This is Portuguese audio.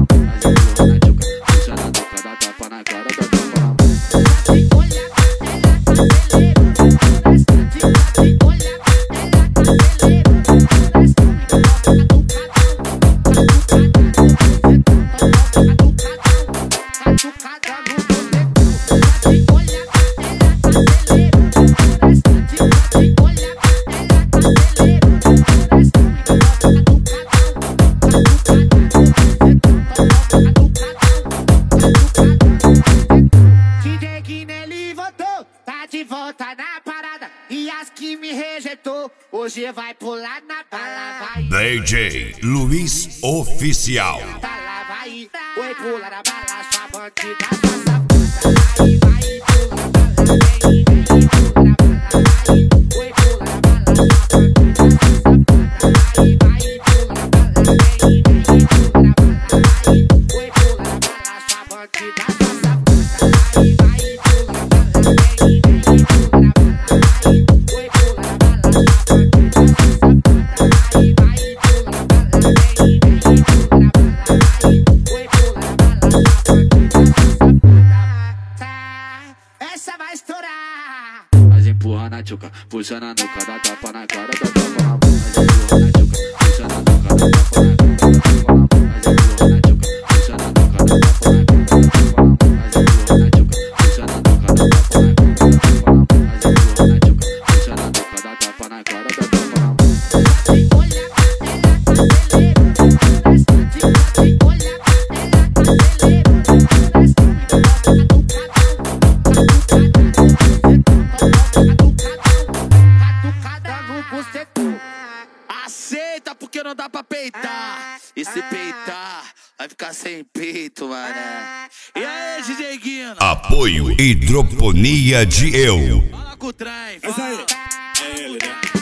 Volta na parada e as que me rejeitou hoje vai pular na bala, vai. DJ Luiz Oficial. Bala, vai, oi, pula na bala, sua bandida, sua safada. Vai, vai, pula na bala, vem, vem, pula na bala, vai, oi, pula na bala, sua bandida, sua safada. Vai, vai, pula na bala, vem, vem, pula na bala, vai, oi, pula na bala, sua bandida, sua safada. Vai, vai, pula na bala, vem, vem. Essa vai estourar. Mas empurra na tchuca, puxa na nuca, dá tapa na cara, dá tapa na bunda. Mas empurra na tchuca, puxa na nuca, dá tapa na cara, dá tapa na bunda. Mas empurra na tchuca, puxa na nuca, dá tapa na cara, dá tapa na bunda. Mas empurra na tchuca, puxa na nuca, dá tapa na cara, dá tapa na bunda. Mas empurra na tchuca, puxa na nuca, dá tapa na cara, dá tapa na bunda. Olha aceita porque não dá pra peitar. E se peitar, vai ficar sem peito, mané. E aí, DJ Guino? Apoio Hidroponia de Eu. Fala com o trem, Essa fala. aí. É ele, né?